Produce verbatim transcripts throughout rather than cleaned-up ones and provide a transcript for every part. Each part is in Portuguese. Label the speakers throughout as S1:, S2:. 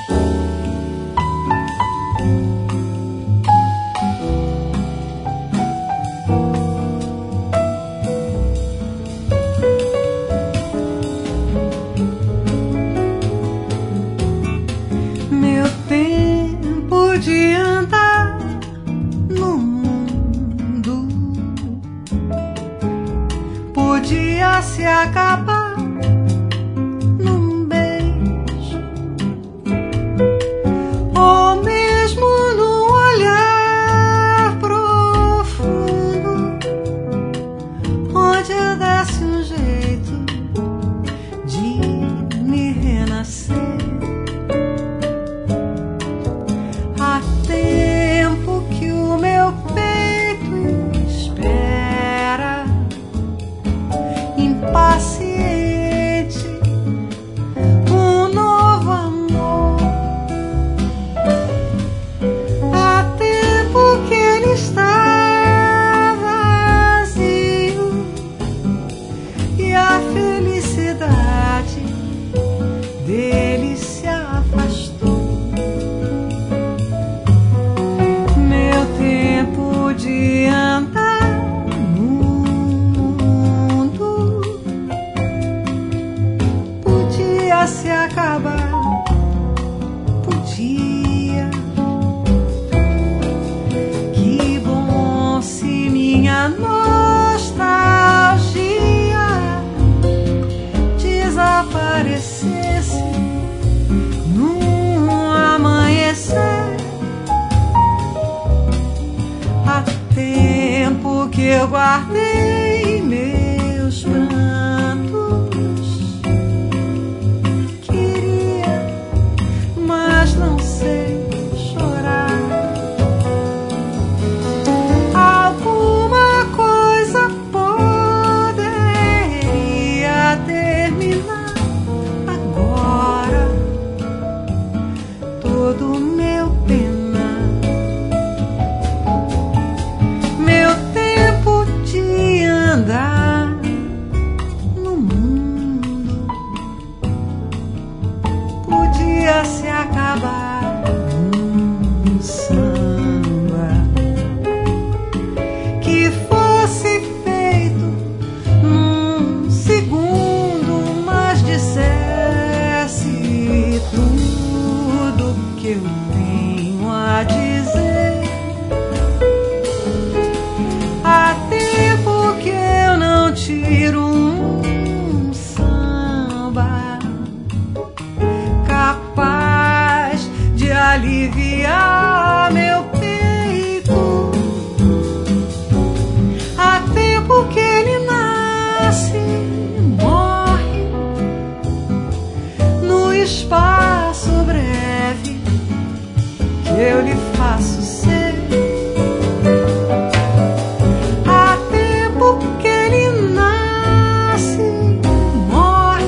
S1: Se acabar num beijo, ou mesmo num olhar profundo, onde eu desse um jeito de me renascer. Há tempo que o meu peito espera, paciente, um novo amor. Há tempo que ele está vazio e a felicidade dele se afastou. Meu tempo de andar se acabar, podia. Que bom se minha nostalgia desaparecesse num amanhecer. Há tempo que eu guardei meus prantos, não sei chorar. Alguma coisa poderia terminar agora todo o meu penar. Meu tempo de andar no mundo podia se acabar num samba que fosse feito num segundo, mas dissesse tudo que eu tenho a dizer. Há tempo que eu não tiro um samba capaz de aliviar meu peito. Há tempo que ele nasce e morre no espaço breve que eu lhe faço ser. Há tempo que ele nasce e morre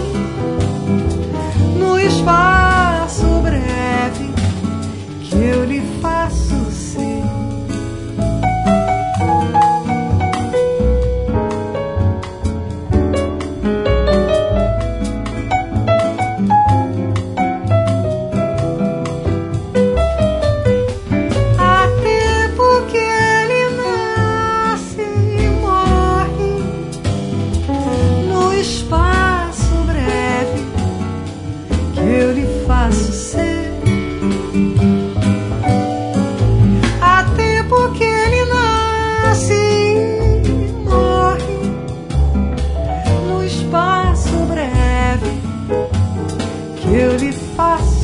S1: no espaço breve que eu lhe faço ser. Há tempo que ele nasce e morre no espaço breve que eu lhe faço ser. Há tempo que ele nasce e morre no espaço breve que eu lhe faço